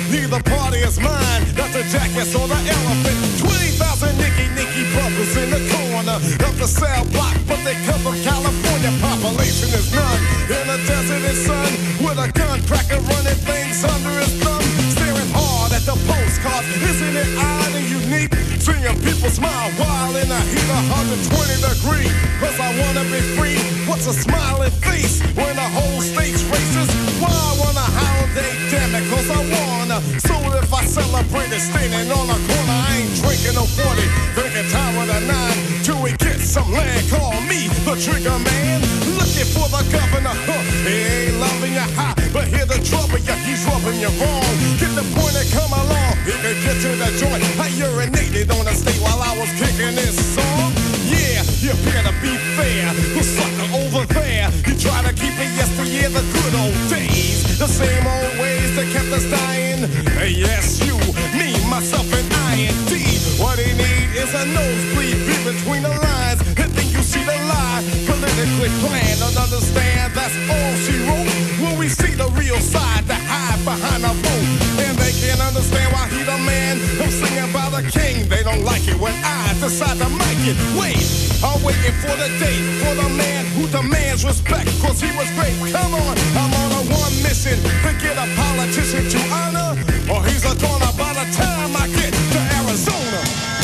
neither party is mine. That's the jackass or the elephant. 20,000 Nicky brothers in the corner of the cell block, but they come from California. Population is none in the desert and sun, with a gun cracker running things under his thumb, staring hard at the postcards. Isn't it odd and unique? Seeing people smile while in the heat of 120 degrees. Cause I wanna be free. What's a smiling face when the whole state's racist? Why I wanna holiday, damn it, cause I wanna. So if I celebrate it standing on a corner, I ain't drinking no 40. Drinking time with a 9 till we get some land. Call me the trigger man. Looking for the governor. He ain't loving you high, but hear the trouble, yeah, he's rubbing you wrong. Get the point and come along. He can get to the joint. I urinated on the stage while I was kicking this song. Yeah, you better be fair. The sucker over there, he tried to keep it yesteryear, the good old days. The same old ways that kept us dying. Hey, yes, you, me, myself, and I&D. What he need is a nosebleed, be between the lines, and then you see the lie. Politically planned, don't understand, that's all she wrote. When we see the real side, the hide behind a vote. And they can't understand why he the man. I'm singing about the king, they don't like it when I decide to mic it. Wait, I'm waiting for the date, for the man who demands respect, cause he was great. Come on, I'm on a one mission, to get a politician to honor, or he's a goner by the time I get to Arizona.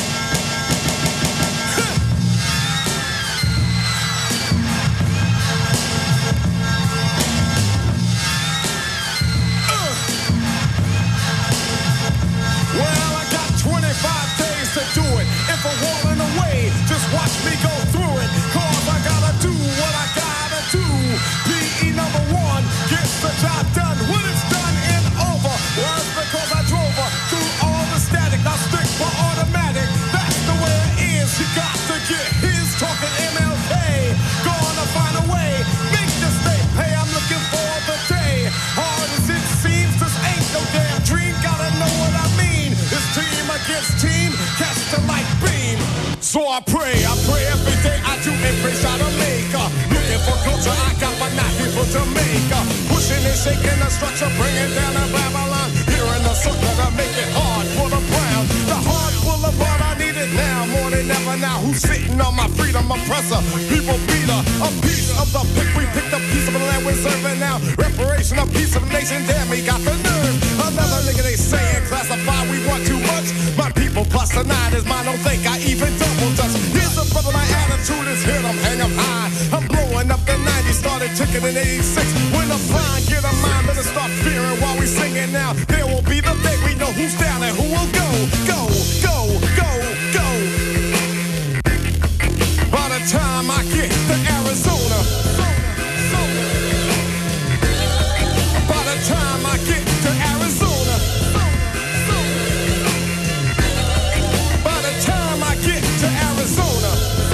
Well, I got 25 days to do it. If I'm walling away, just watch me go through it. Cause I gotta do what I gotta do. PE number 1 gets the job done when it's done and over. Well, it's because I drove her through all the static. I stick for automatic. That's the way it is. You got to get his talking MLK. Gonna find a way. Make the state pay. I'm looking for the day. Hard as it seems, this ain't no damn dream. Gotta know what I mean. It's team against team. Catch the light beam. So I pray every day. I do embrace out of maker. Looking for culture, I got but not here for Jamaica. Pushing and shaking the structure, bringing down the Babylon. Here in the circle to make it hard for the brown. The hard boulevard, I need it now more than ever now. Who's sitting on my freedom oppressor? People beater, a piece of the pick. We picked a piece of the land we're serving now. Reparation, a piece of the nation. Damn, he got the nerve. Another nigga they saying classify. We want too much. My people plus the 9 is mine. Don't think I even double dutch. Here's a brother, my attitude is hit. I'm hang 'em high. I'm blowing up the 90s. Started ticking in 86. When the blind get a mind, better start fearing while we singing now. There will be the day we know who's down and who will go. By the time I get to Arizona. By the time I get to Arizona. By the time I get to Arizona.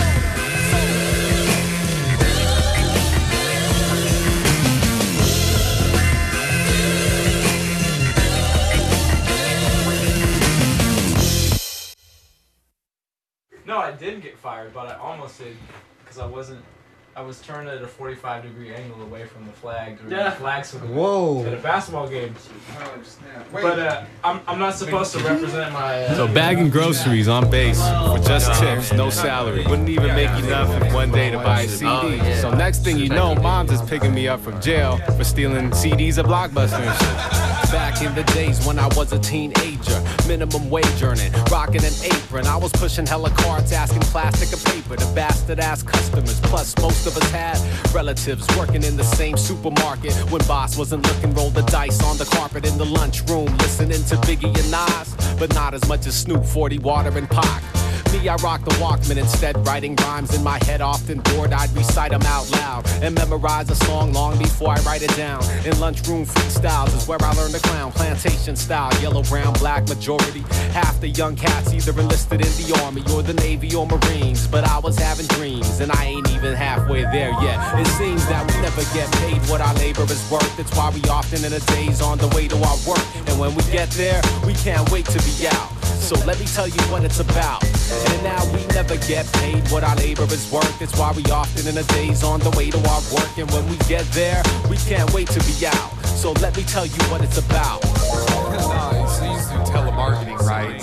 No, I did get fired, but I almost did because I was turned at a 45-degree angle away from the flag during the flag salute at a basketball game. But I'm not supposed to represent my... So bagging groceries on base with just tips, no salary. Wouldn't even make enough in one day to buy a CD. So next thing you know, mom's is picking me up from jail for stealing CDs at Blockbuster and shit. Back in the days when I was a teenager, minimum wage earning, rocking an apron. I was pushing hella carts, asking plastic or paper to bastard-ass customers. Plus, most of us had relatives working in the same supermarket. When boss wasn't looking, roll the dice on the carpet in the lunchroom, listening to Biggie and Nas, but not as much as Snoop, 40 Water, and Pac. Me, I rock the Walkman instead, writing rhymes in my head. Often bored, I'd recite them out loud and memorize a song long before I write it down. In lunchroom freestyles is where I learned to clown. Plantation style, yellow, brown, black majority. Half the young cats either enlisted in the Army or the Navy or Marines. But I was having dreams and I ain't even halfway there yet. It seems that we never get paid what our labor is worth. That's why we often in a daze on the way to our work. And when we get there, we can't wait to be out. So let me tell you what it's about. And now we never get paid what our labor is worth. It's why we often in a daze on the way to our work. And when we get there, we can't wait to be out. So let me tell you what it's about.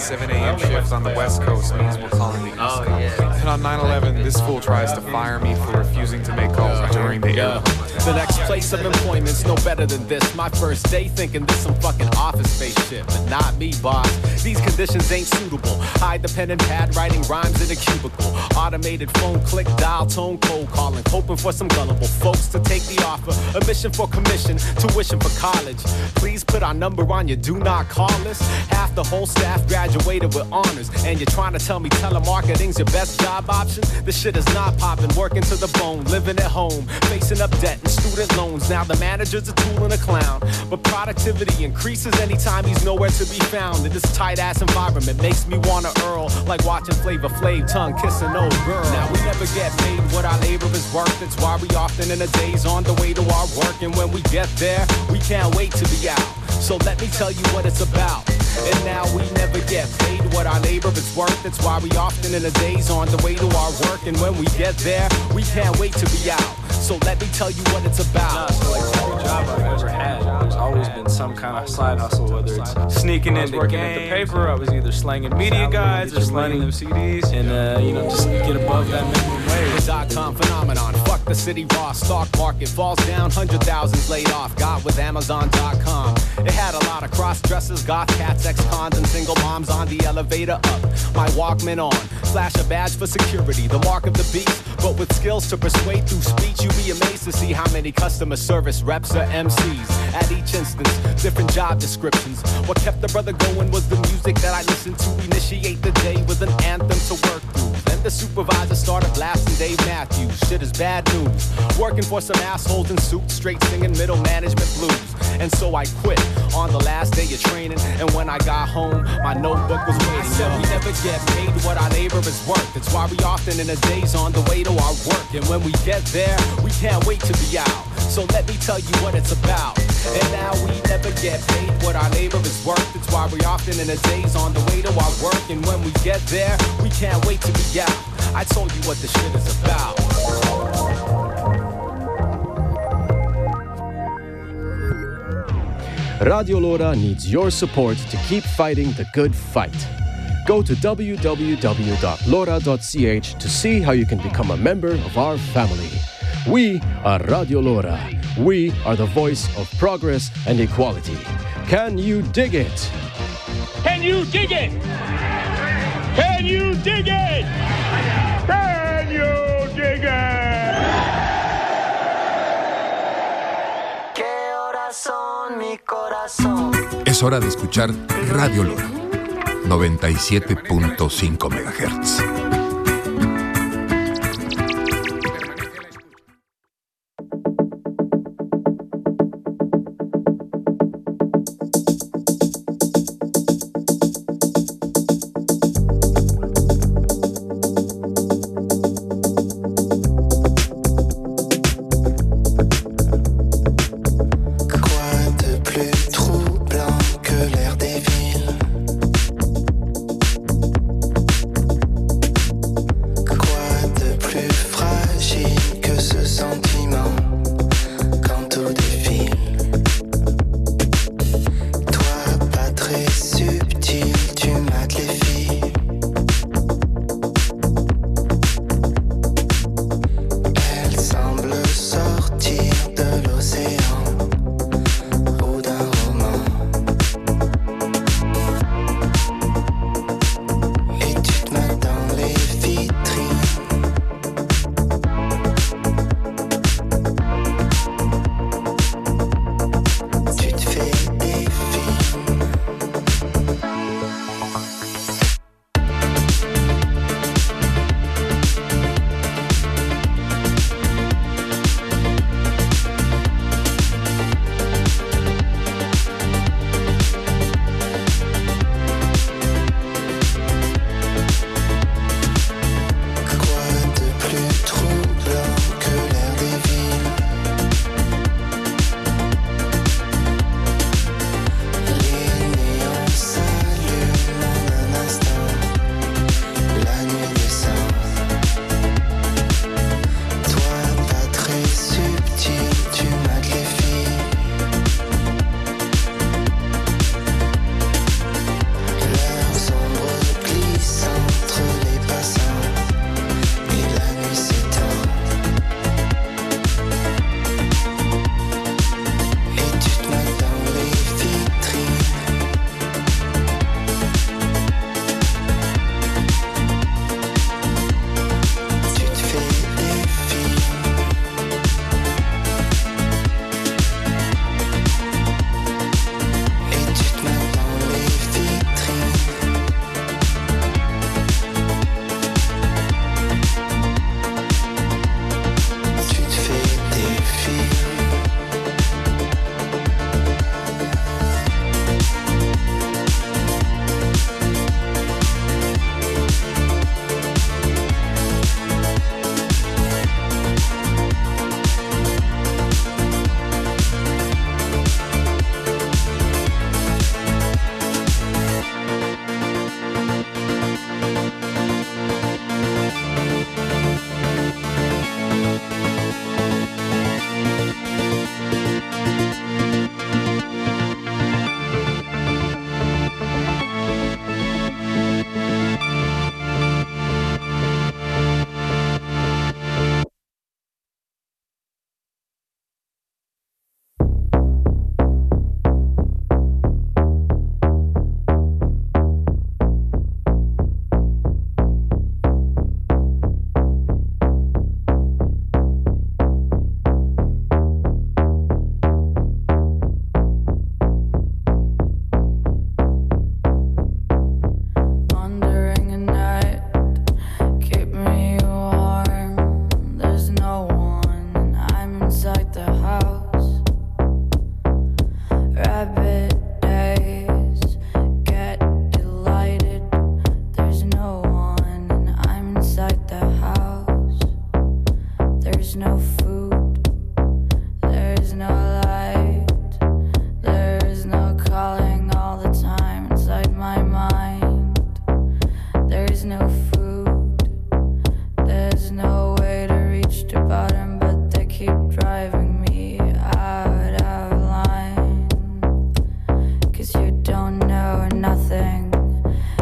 7 a.m. shift on the West Coast means we're calling the East Coast. And on 9/11, this fool tries to fire me for refusing to make calls during the air. The next place of employment's no better than this. My first day thinking this some fucking office space shit, but not me, boss. These conditions ain't suitable. High dependent pad writing rhymes in a cubicle. Automated phone click, dial tone, cold calling, hoping for some gullible folks to take the offer. Admission for commission, tuition for college. Please put our number on your do not call list. Half the whole staff graduated with honors, and you're trying to tell me telemarketing's your best job option? This shit is not popping, working to the bone, living at home, facing up debt and student loans. Now the manager's a tool and a clown, but productivity increases anytime he's nowhere to be found. In this tight-ass environment makes me wanna earl, like watching Flavor Flav tongue kiss an old girl. Now we never get paid what our labor is worth. That's why we often in the days on the way to our work, and when we get there, we can't wait to be out. So let me tell you what it's about. And now we never get paid what our labor is worth. That's why we often in the days on the way to our work, and when we get there, we can't wait to be out. So let me tell you what it's about. So like every job I've ever had, there's always been some kind of side hustle, whether it's sneaking into working at the paper, I was either slanging media guides or slanging them CDs, and just get above that minimum wage. The .com phenomenon, fuck the city raw, stock market falls down, 100,000s laid off, got with Amazon.com. It had a lot of cross-dressers, goth cats, ex-cons, and single moms on the elevator up. My Walkman on, flash a badge for security, the mark of the beast, but with skills to persuade through speech, you'd be amazed to see how many customer service reps or MCs. At each instance, different job descriptions. What kept the brother going was the music that I listened to. Initiate the day with an anthem to work through. Then the supervisor started blasting Dave Matthews. Shit is bad news. Working for some assholes in suits, straight singing middle management blues. And so I quit on the last day of training. And when I got home, my notebook was waiting. I said we never get paid what our labor is worth. That's why we often in the days on the way to our work. And when we get there, we can't wait to be out. So let me tell you what it's about. And now we never get paid what our labor is worth. That's why we often in the days on the way to our work. And when we get there, we can't wait to be out. I told you what this shit is about. Radio Lora needs your support to keep fighting the good fight. Go to www.lora.ch to see how you can become a member of our family. We are Radio Lora. We are the voice of progress and equality. Can you dig it? Can you dig it? Can you dig it? Can you dig it? Es hora de escuchar Radio Lora, 97.5 MHz.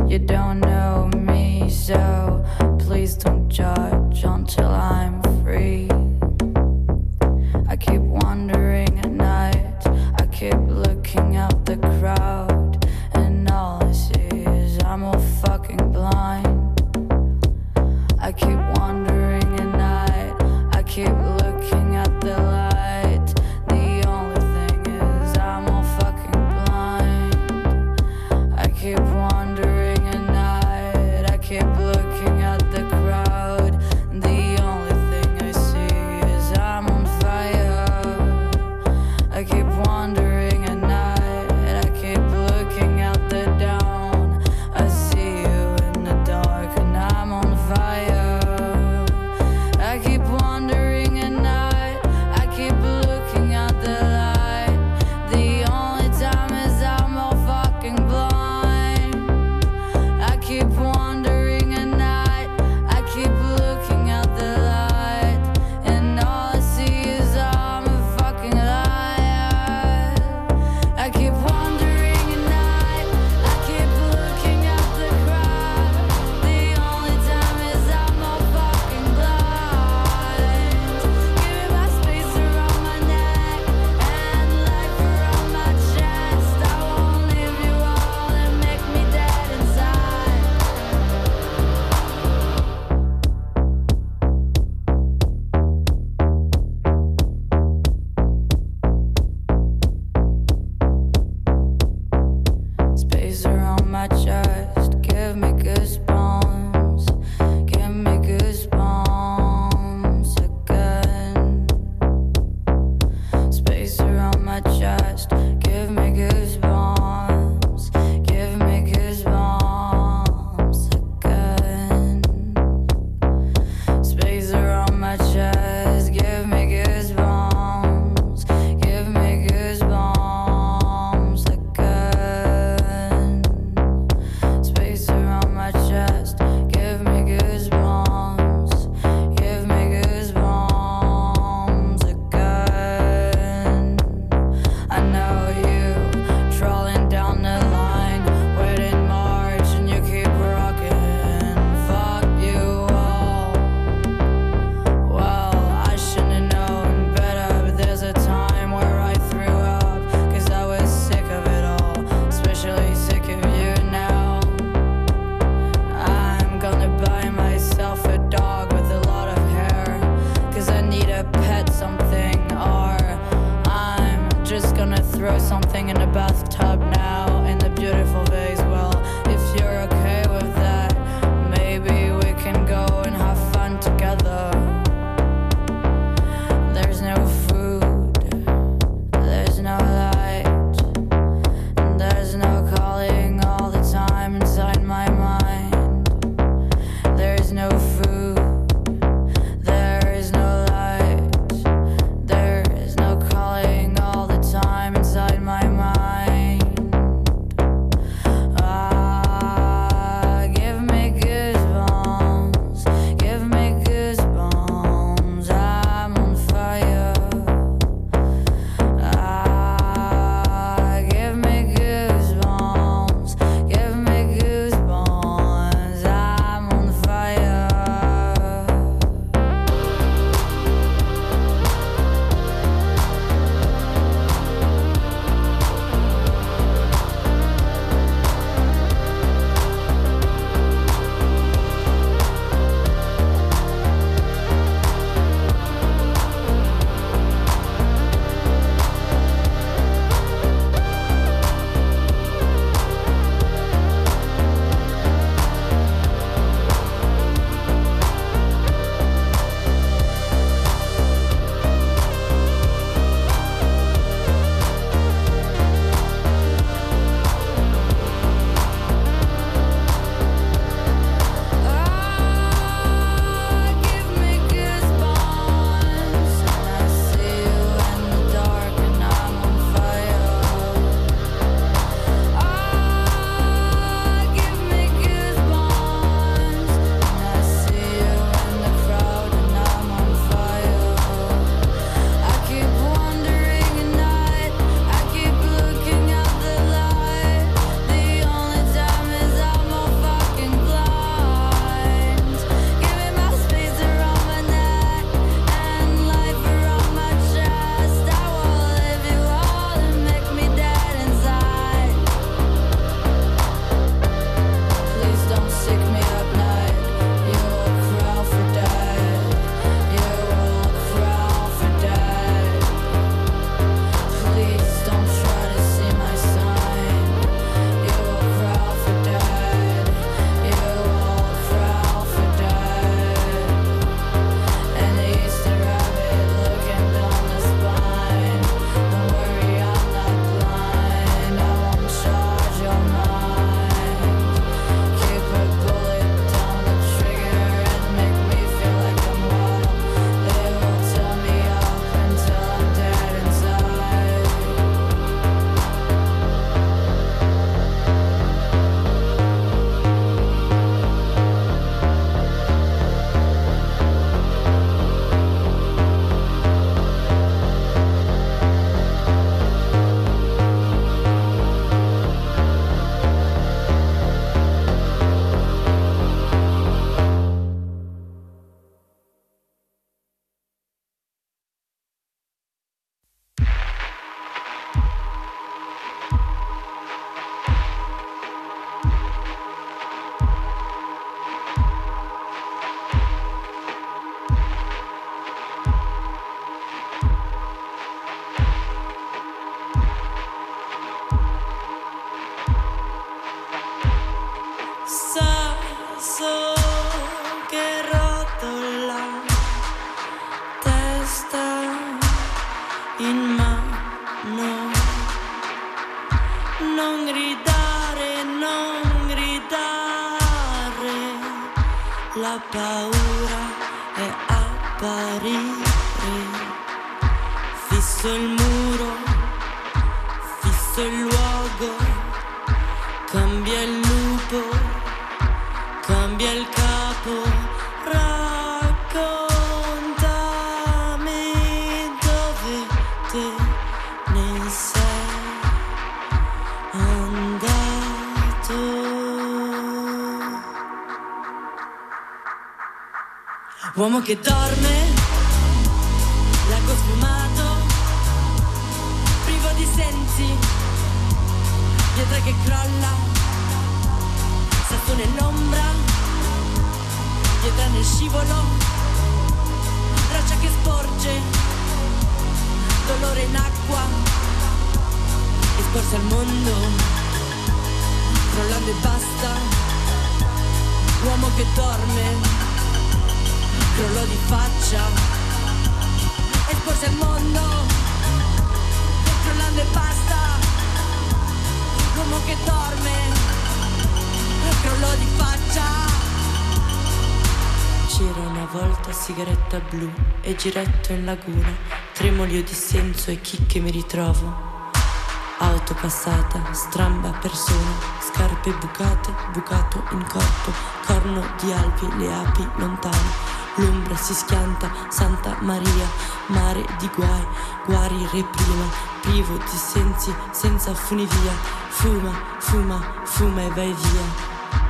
You don't know me, so please don't judge until I'm free. I keep wandering at night, I keep looking out the crowd, and all I see is I'm all fucking blind. I keep wandering at night, I keep looking at the light. The only thing is I'm all fucking blind. I keep wandering at night, I keep looking at the crowd. The only thing I see is I'm on fire. I keep wandering at night, I keep looking at the dawn. I see you in the dark and I'm on fire. I keep wandering at night, I keep looking at the light. The only time is I'm all fucking blind. I keep wandering at night, I keep looking at the light, and all I see is I'm a fucking liar. I keep wandering at night, I keep looking at the crowd. The only time is I'm all fucking blind. Give me my space around my neck and life around my chest. I won't leave you all and make me dead inside. Space around my chest, give me goosebumps, give me goosebumps again. Space around my chest, give me goosebumps, give me goosebumps again. Space around my chest, give me goosebumps, give me goosebumps again. la paura è apparire. Fisso il muro, fisso il luogo, cambia il lupo, cambia il capo. Raccontami dove te ne sei andato. Uomo che dorme, lago sfumato, privo di sensi, pietra che crolla, salto nell'ombra, pietra nel scivolo, braccia che sporge, dolore in acqua, esposto al mondo, crollando e basta. Uomo che dorme, crollo di faccia, esposto al mondo, crollando e basta. Uomo che dorme, crollo di faccia. C'era una volta sigaretta blu e giretto in laguna, tremolio di senso e chicche mi ritrovo. Auto passata, stramba persona, scarpe bucate, bucato in corpo, corno di alpi, le api lontane. L'ombra si schianta, Santa Maria, mare di guai, guari reprima, privo di sensi, senza funivia, fuma, fuma, fuma e vai via.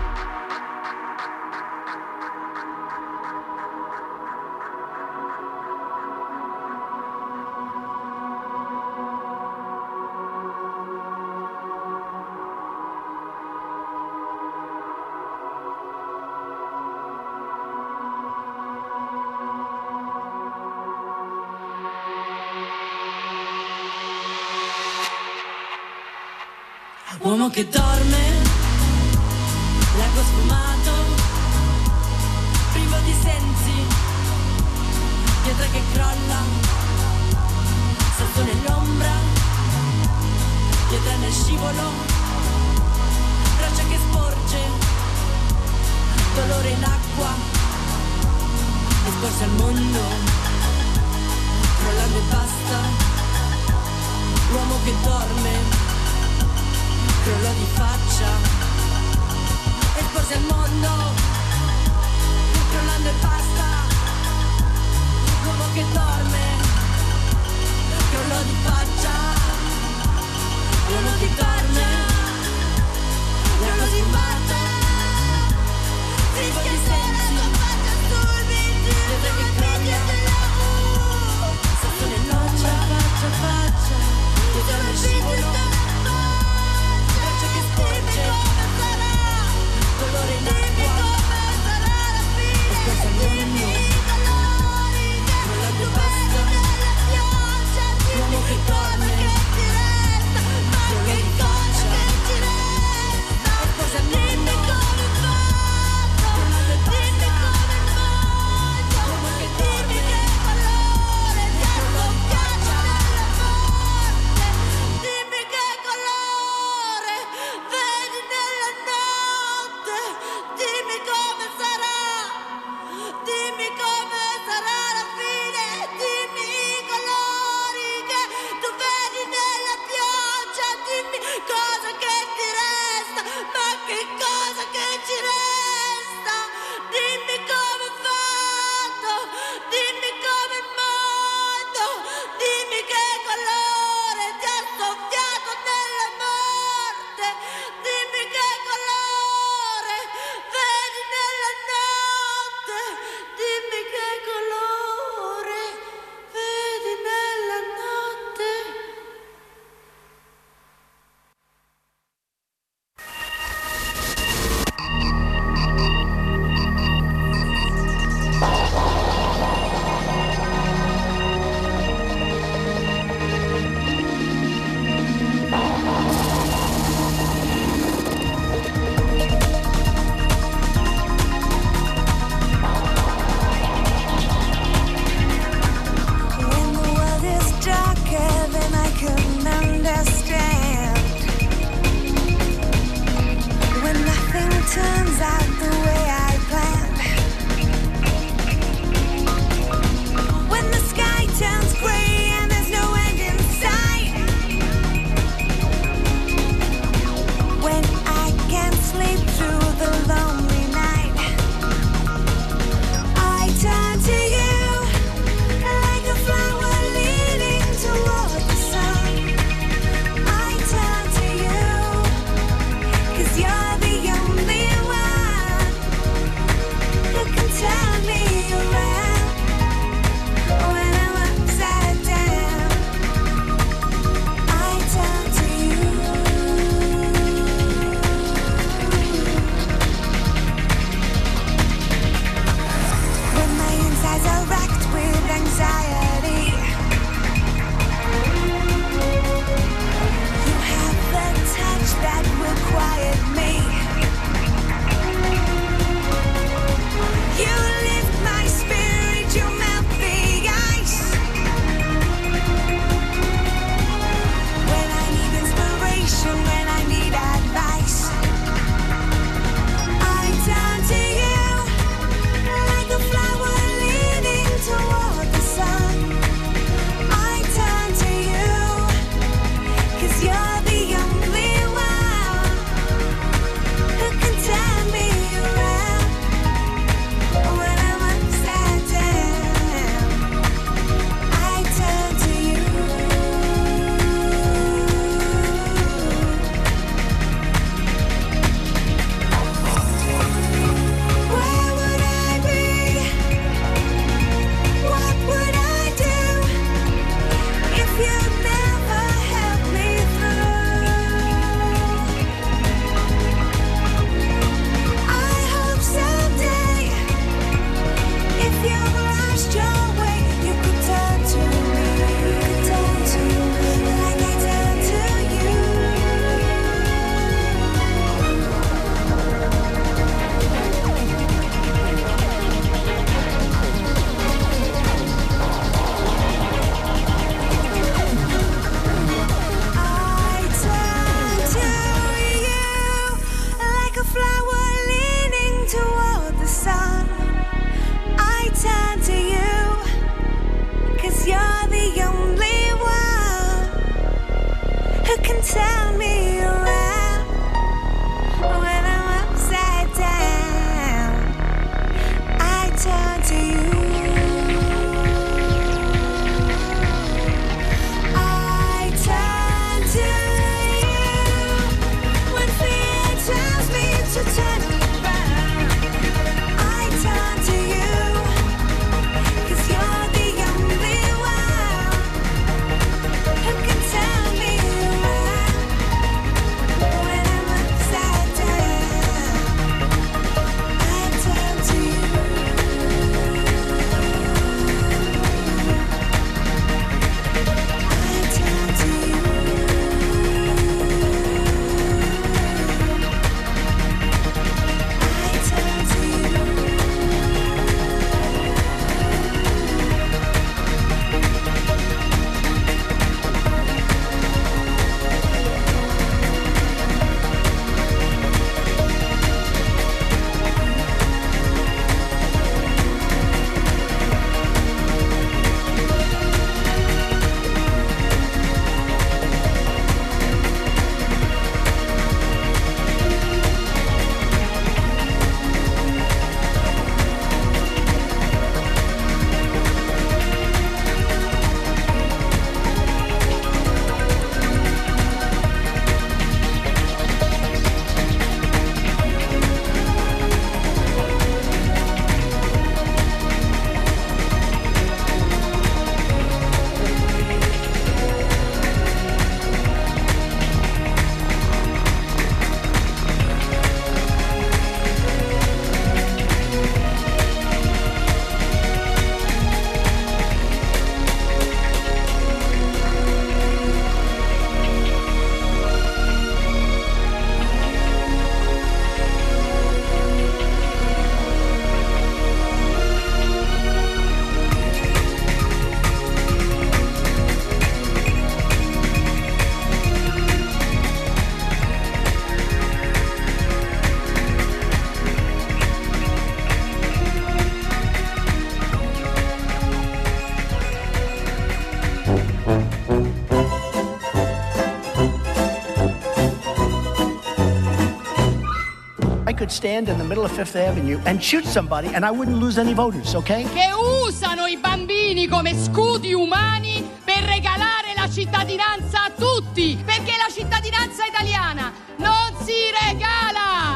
Uomo che dorme, lago sfumato, privo di sensi, pietra che crolla, salto nell'ombra, pietra nel scivolo, braccia che sporge, dolore in acqua, esposto al mondo, crollando e basta. Uomo che dorme, crollo di faccia, esposto al mondo, crollando e basta. Uomo che dorme, crollo di faccia. Uomo che dorme, crollo di faccia. Privo di sensi, pietra che crolla, salto nell'ombra, faccia a faccia, pietra nel scivolo, dolore in acqua, esposto al mondo, crollando e basta. Uomo che dorme, crollo di faccia. Who can turn me around when I'm upside down? I turn to you. I turn to you when fear tells me to turn around. I turn to you, 'cause you're the only one who can turn me around when I'm upside down. I turn to you. I turn to you. I turn to you. I could stand in the middle of Fifth Avenue and shoot somebody and I wouldn't lose any voters, okay? Che usano i bambini come scudi umani per regalare la cittadinanza a tutti, perché la cittadinanza italiana non si regala.